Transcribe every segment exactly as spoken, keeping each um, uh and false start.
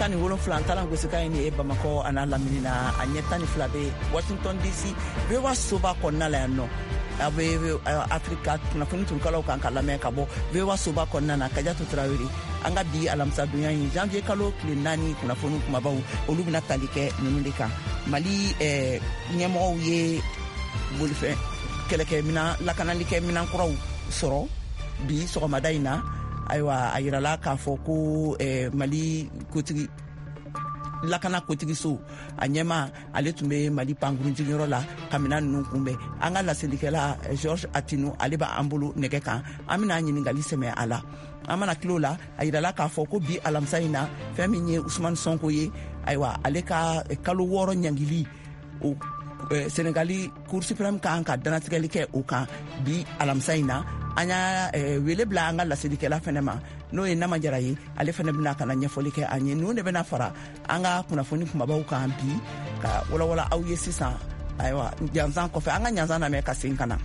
tani wolonfila talan gosika ni e Bamako ana laminina anye tani fila be Washington D C be wa soba konna la no abe Afrika na funi tunkala kan kala me kabo be wa soba konna na Kadiatou Traoré anga bi alamsa dunya in janvier kalo kile nani kuna funu kuma bawo olubina talike nunulika Mali eh nyemo ye bolfe keleke mina lakanalike mina kuraw soro bi so madaina aywa ayirala ka foko eh, Mali kotigi lakana kotigi so anyema ale tumbe Mali pangurunji yorola kamina nunkumbe anga la selikela eh, George Atino aleba ambulu negeka amina nyiningali seme ala amana kilola ayirala ka foko bi alamsaina feminye Ousmane Sonko ye aywa aleka eh, kalo woro nyangili o eh, Senegali Cour suprême ka anka danatigeli ke o kan bi alamsaina anya eh, wele bla anga la sedikela fenema no e nama jara yi ale fene bina kana nyefoli ke anye no ne bena fara anga kuna foni kuma ba ka ambi ka wala wala au yesisa aywa nyanzan ko fe anga nyanzan na me ka sinkana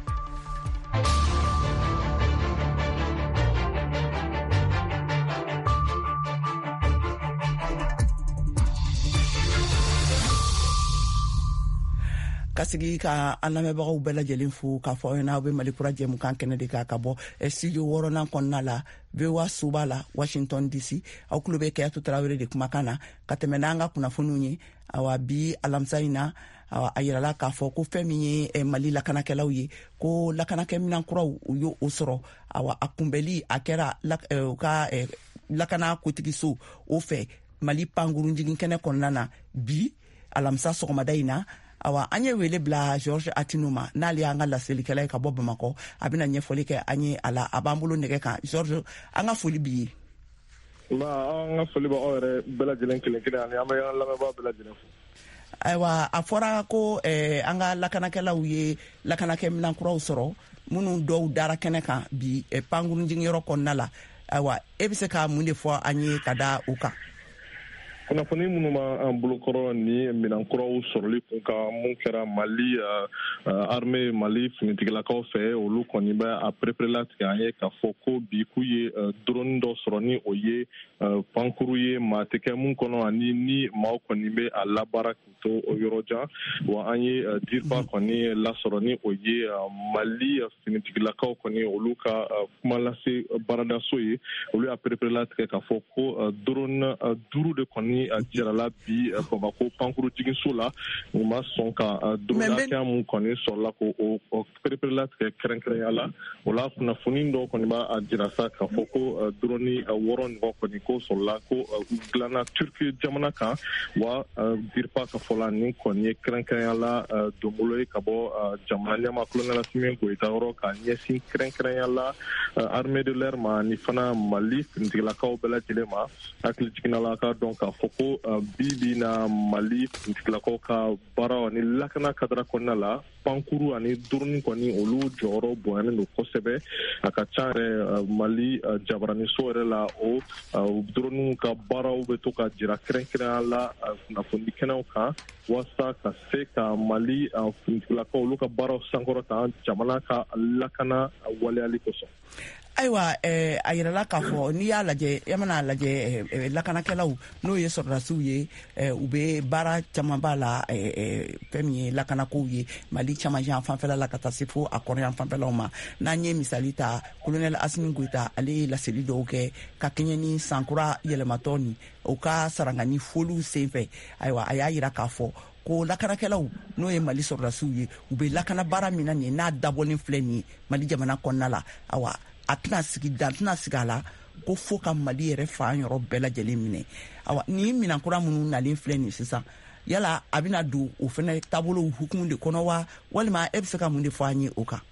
kasigi ka alamebagaw bela jelen fu ka fo na be Mali kura jemu kan kene de ka kabo e studio woro nan konna la be wa subala Washington D C aw klube Kadiatou Traoré de kumakana katemenanga kuna fununyi awa bi alamsaina awa ayirala ka fo ko femi e Mali la kana kelawye ko la kana kemina kura yo osoro awa akumbeli akera la e, ka e, la kana kotigiso o fe Mali pangurunji kene konna bi alamsa so madaina awa anye wele bla George Atinoma nali anga la selikela ka bobo mako abina nyefoli ke anye ala abambulo nege ka George anga foli bi ma anga foli ba ore bela jelen kelen kelen ani ama yang la ba bela jelen aywa afora ko eh, anga lakana kala uye lakana ke minan kura usoro munu do dara keneka bi e eh, panguru njingiro konnala aywa ebise ka munde fo anye kada uka kuna foni munu ma an bulukoro ni minan kuraw soroli kun ka mun kɛra Mali uh, uh, armée Mali finitigilakaw fɛ olu kɔni bɛ a prépare latigɛ an ye k'a fɔ ko bi k'u ye uh, drone dɔ sɔrɔ ni o ye uh, pankuru ye maa tɛ kɛ mun kɔnɔ ani ni maaw kɔni bɛ a labaara k'u to o yɔrɔ jan wa an ye uh, dirba kɔni lasɔrɔ ni o ye uh, Mali uh, finitigilakaw kɔni olu ka uh, kuma lase uh, baaradaso ye olu y'a prépare latigɛ k'a fɔ ko uh, drone uh, duuru de kɔni a jirala bi Bamako pankuru jiginso la u ma sɔn ka drone mun kɔni sɔrɔla ko o prépare latigɛ kɛrɛnkɛrɛnya la o la kunnafoni dɔ kɔni b'a jira sa k'a fɔ ko drone wɔɔrɔ ɲɔgɔn kɔni ko sɔrɔla ko dilanna Turki jamana kan wa dirpa ka fɔ la nin kɔni ye kɛrɛnkɛrɛnya la donbolo ye ka bɔ jamana ɲɛma kolonɛl Asimi Goyita yɔrɔ ka ɲɛsin kɛrɛnkɛrɛnya la armée de l'air ma ni fana Mali finitigilakaw bɛɛ lajɛlen ma hakili jiginna la ka dɔn k'a fɔ ko bibi na Mali finitigilakaw ka baara ani lakana kadara kɔnɔna la pankuru ani drone kɔni olu jɔyɔrɔ bonyalen don kosɛbɛ a ka ca yɛrɛ Mali jabaraniso yɛrɛ la o drone ka baaraw bɛ to ka jira kɛrɛnkɛrɛnya la kunnafoni kɛnɛw kan walasa ka se ka Mali finitigilakaw olu ka baaraw sankɔrɔta jamana ka lakana waleyali kosɔn. Aywa eh, ayirala ka fɔ n'i y'a lajɛ yamana lajɛ eh, lakanakɛlaw n'o ye sɔrɔdasiw ye eh, u bɛ baara caman b'a la eh, eh, fɛn min ye lakanakow ye Mali caman yan fanfɛla la ka taa se fo a kɔrɔyan fanfɛlaw ma n'an ye misali ta kolonɛl Asimi Goyita ale ye laseli dɔw kɛ ka kɛɲɛ ni sankura yɛlɛmatɔ ni o ka sarangani foliw senfɛ ayiwa a y'a yira k'a fɔ ko lakanakɛlaw n'o ye Mali sɔrɔdasiw ye u bɛ lakana baara min na nin n'a dabɔlen filɛ nin ye Mali jamana kɔnɔna la awa a tɛna sigi dan tɛna sigi a la ko fo ka Mali yɛrɛ fan yɔrɔ bɛɛ lajɛlen minɛ awa ni minankura minnu nalen filɛ nin sisan yala a bɛna don o fana taabolo hukumu de kɔnɔ wa walima e bɛ se ka mun de fɔ an ye o kan.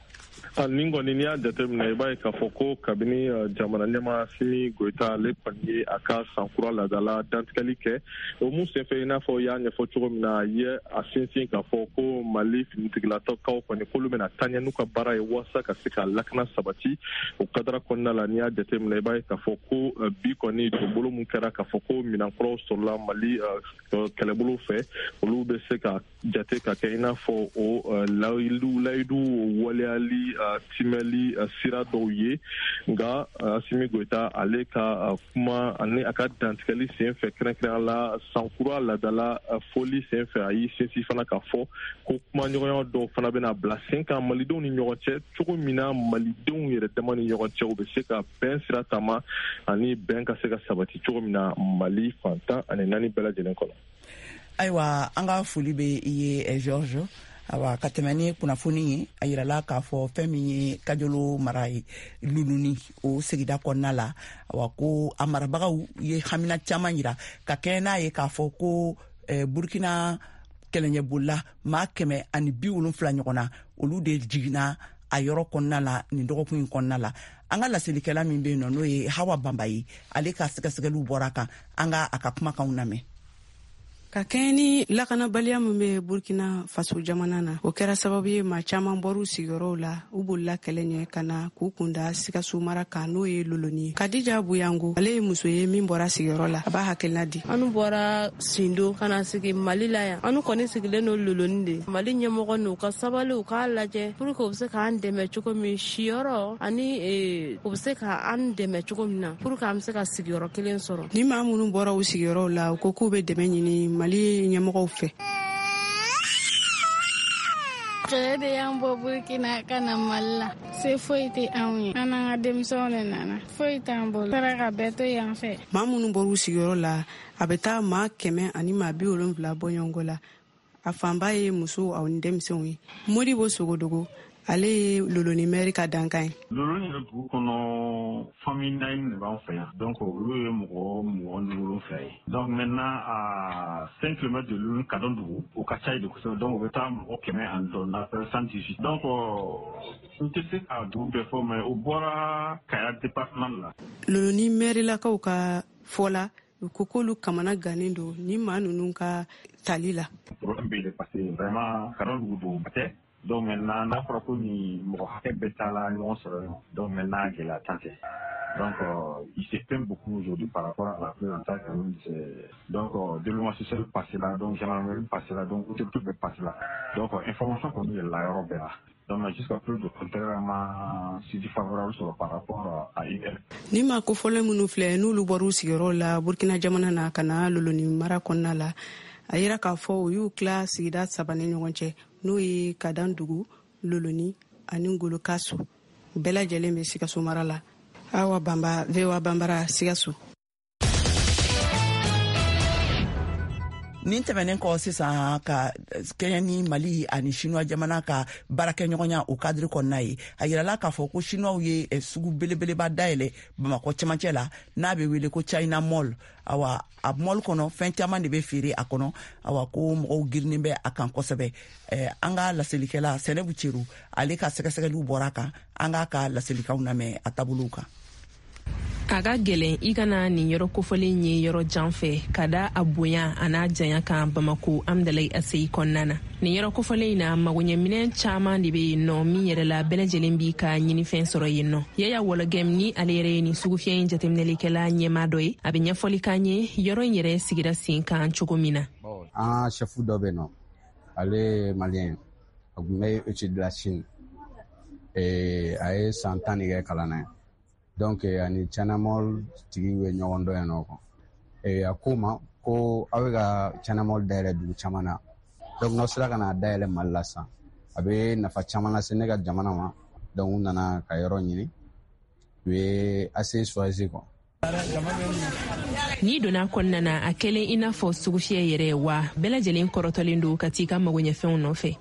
Nin kɔni n'i y'a jateminɛ i b'a ye k'a fɔ ko kabini jamana ɲɛmaa Asimi Goyita ale kɔni ye a ka sankura laadala dantigɛli kɛ o mun senfɛ i n'a fɔ i y'a ɲɛfɔ cogo min na a ye a sinsin k'a fɔ ko Mali finitigilakaw kɔni k'olu bɛna taaɲɛ n'u ka baara ye walasa ka se ka lakana sabati o kadara kɔnɔna la n'i y'a jateminɛ i b'a ye k'a fɔ ko bi kɔni donbolo mun kɛra k'a fɔ ko minankuraw sɔrɔla Mali kɛlɛbolo fɛ olu bɛ se ka jate ka kɛ i n'a fɔ o layidu layidu waleyali timɛli sira dɔw ye nka Assimi Goïta ale ka kuma ani a ka dantigɛli sen fɛ kɛrɛnkɛrɛnya la sankura ladala foli sen fɛ a y'i sinsin fana k'a fɔ ko kumaɲɔgɔnya dɔw fana bɛna bila sen kan malidenw ni ɲɔgɔn cɛ cogo min na malidenw yɛrɛ dama ni ɲɔgɔn cɛ u bɛ se ka bɛn sira taama ani bɛn ka se ka sabati cogo min na Mali fantan ani naani bɛɛ lajɛlen kɔnɔ. Ayiwa an ka foli bɛ i ye Georges. Awa ka tɛmɛ ni kunnafoni ye a yirala k'a fɔ fɛn min ye Kajolo mara ye Luluni o sigida kɔnɔna la awa ko a marabagaw ye hamina caman yira ka kɛ n'a ye k'a fɔ ko eh, Burkina kɛlɛɲɛbolila maa kɛmɛ ani bi wolonfila ɲɔgɔn na olu de jiginna a yɔrɔ kɔnɔna la nin dɔgɔkun in kɔnɔna la. An ka laselikɛla min bɛ yen nɔ n'o ye Hawa Bamba ye ale ka sɛgɛsɛgɛliw bɔra kan an ka a ka kumakanw lamɛn. Ka kɛɲɛ ni lakanabaliya min bɛ Burkina Faso jamana na o kɛra sababu ye maa caman bɔr'u sigiyɔrɔw la u bolila kɛlɛ ɲɛ ka na k'u kunda Sikaso mara kan n'o ye Loloni ye. Kadija Buyango ale ye muso ye min bɔra sigiyɔrɔ la a b'a hakilina di. Anu bɔra Sindo ka na sigi Mali la yan anu kɔni sigilen no Loloni de Mali ɲɛmɔgɔ n'u ka sabali u k'a lajɛ pour que u bɛ se k'an dɛmɛ cogo min siyɔrɔ ani u bɛ se k'an dɛmɛ cogo min na pour que an bɛ se ka sigiyɔrɔ kelen sɔrɔ. Ni maa minnu bɔra u sigiyɔrɔw la u ko k'u bɛ dɛmɛ ɲini Mali ɲɛmɔgɔw fɛ. Cɛ de y'an bɔ Burkina ka na Mali la se foyi tɛ anw ye an n'an ka denmisɛnw de nana foyi t'an bolo saraka bɛɛ to yan fɛ. Maa minnu bɔr'u sigiyɔrɔ la a bɛ taa maa kɛmɛ ani maa bi wolonfila bɔ ɲɔgɔn la a fanba ye muso ani denmisɛnw ye. Modibo Sogodogo ale ye Loloni maire ka dankan ye. Loloni yɛrɛ dugu kɔnɔ famille naani de b'an fɛ yan donc olu ye mɔgɔ mugan ni wolonfila ye donc maintenant à cinq kilomètres de Loloni Kadɔndugu o ka ca de kosɛbɛ donc u bɛ taa mɔgɔ kɛmɛ ani dɔɔni na cent dix-huit donc n tɛ se ka dugu bɛɛ fɔ mais o bɔra Kaya département la. Loloni maire lakaw ka fɔ la u ko k'olu kamana gannen don ni maa ninnu ka tali la. Problème bɛ yen parce que vraiment Kadɔndugu don tɛ. Donc maintenant, n'a pas ni Mohamed Betala, non, donc maintenant, il a tenté. Donc, euh, il s'exprime beaucoup aujourd'hui par rapport à la présentation. Donc, euh, développement social passé là, donc gendarmerie passé là, donc tout peut passer là. Donc, euh, information qu'on a là, Europe là. Donc, jusqu'à plus de contrairement, si favorable sur par rapport à I L. Ni ma ko fɔlɔ minnu filɛ n'olu bɔr'u sigiyɔrɔ la Burkina jamana na ka na Loloni mara kɔnɔna la a yira k'a fɔ u y'u tila sigida saba ni ɲɔgɔn cɛ n'o ye Kadɔndugu, Loloni ani Ngolo Kasu bɛɛ lajɛlen bɛ Sikaso mara la. Awa Bamba V O A Bambara Sikaso. Nin tɛmɛnen kɔ sisan ka Kenya ni Mali ani Chinois jamana ka baarakɛɲɔgɔnya o cadre kɔnɔna ye a yirala k'a fɔ ko Chinois ye sugu belebeleba dayɛlɛ Bamakɔ cɛmancɛ la n'a bɛ wele ko China Mall awa a mall kɔnɔ fɛn caman de bɛ feere a kɔnɔ awa ko mɔgɔw girinin bɛ a kan kosɛbɛ an ka laselikɛla Sɛnɛbu Cɛru ale ka sɛgɛsɛgɛliw bɔra kan an ka ka laselikaw lamɛn a taabolow kan. A ka gɛlɛn i kana nin yɔrɔ kofɔlen ye yɔrɔ jan fɛ ka da a bonya a n'a janya kan Bamako Amdalayi Aseyi kɔnɔna na. Nin yɔrɔ kofɔlen in na magoɲɛminɛn caman de bɛ yen nɔ min yɛrɛ la bɛɛ lajɛlen b'i ka ɲinifɛn sɔrɔ yen nɔ. Yaya Wɔlɔgɛm ni ale yɛrɛ ye nin sugufiyɛ in jateminɛlikɛla ɲɛmaa dɔ ye a bɛ ɲɛfɔli k'an ye yɔrɔ in yɛrɛ sigira sen kan cogo min na. An chɛfu dɔ bɛ yen nɔ ale ye maliyɛn a tun bɛ étude de la Chine a ye san tan de kɛ kalan na. Donc ani China Mall tigi bɛ ɲɔgɔn dɔn yan nɔ kɔ a ko ma ko aw bɛ ka China Mall dayɛlɛ dugu caman na donc n'aw sera ka n'a dayɛlɛ Mali la sisan a bɛ nafa caman lase ne ka jamana ma donc u nana ka yɔrɔ ɲini u ye assez choisi quoi. Ni donna kɔnɔna na a kɛlen i n'a fɔ sugufiyɛ yɛrɛ ye wa bɛɛ lajɛlen kɔrɔtɔlen don ka t'i ka magoɲɛfɛnw nɔfɛ.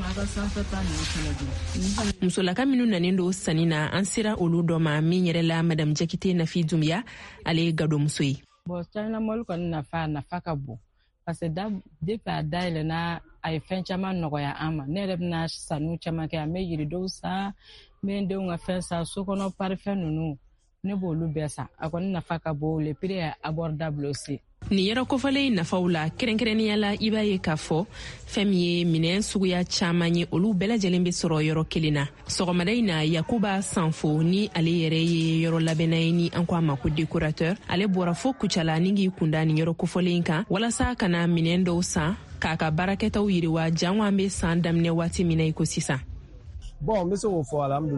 Musolaka minnu nanen don sanni na an sera olu dɔ ma min yɛrɛ la Madame Jakite Nafi Dumbuya ale ye gado muso ye. Bon China Mall kɔni nafa nafa ka bon parce que da depuis a dayɛlɛnna a ye fɛn caman nɔgɔya an ma ne yɛrɛ bɛna sanu caman kɛ an bɛ yiridenw san n bɛ n denw ka fɛn san so kɔnɔ parifɛn ninnu ne b'olu bɛɛ san a kɔni nafa ka bon le prix est abordable aussi. Nin yɔrɔ kofɔlen nafaw la kɛrɛnkɛrɛnnenya la i b'a ye k'a fɔ fɛn min ye minɛn suguya caman ye olu bɛɛ lajɛlen bɛ sɔrɔ yɔrɔ kelen na. Sɔgɔmada in na Yakuba Sanfo ni ale yɛrɛ ye yɔrɔ labɛnna ye ni an ko a ma ko décorateur ale bɔra fo Kucala ni k'i kunda nin yɔrɔ kofɔlen kan walasa ka na minɛn dɔw san k'a ka baarakɛtaw yiriwa jango an bɛ san daminɛ waati min na i ko sisan. Bon n bɛ se k'o fɔ alhamdulilayi.